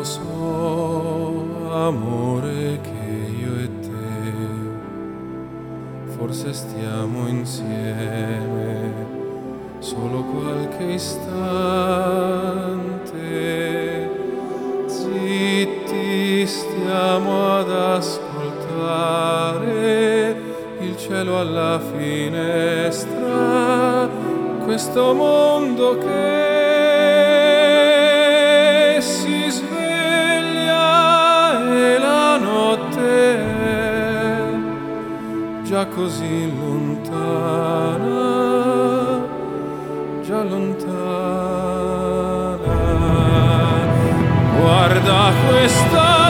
so, amore, che io e te forse stiamo insieme solo qualche istante. Zitti stiamo ad ascoltare il cielo alla finestra, questo mondo che si sveglia e la notte è già così lontana, già lontana. Guarda questa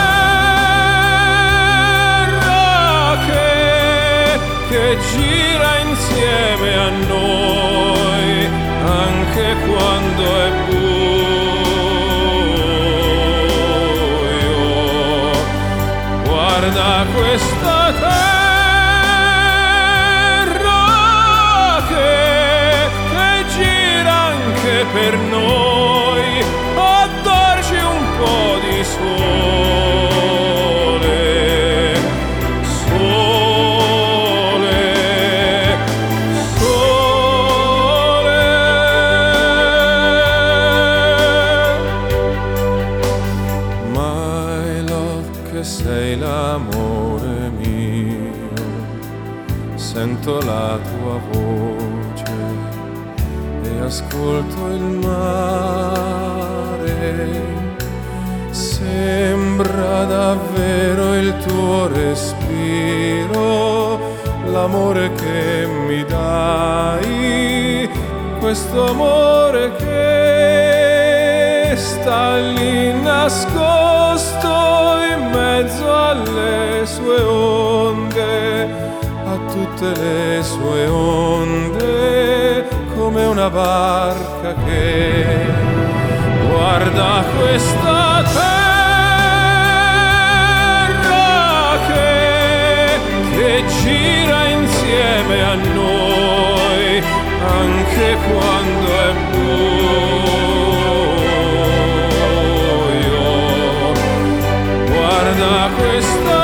terra che gira insieme a noi anche quando è buio. Guarda questa terra che gira anche per noi, addarci un po' di sole, sole, sole. My love, che sei l'amore mio, sento la tua voce e ascolto il mare. Sembra davvero il tuo respiro, l'amore che mi dai, questo amore che sta lì nascosto in mezzo alle sue onde, a tutte le sue onde, come una barca che guarda questa terra che gira insieme a noi anche quando è buio. Guarda questa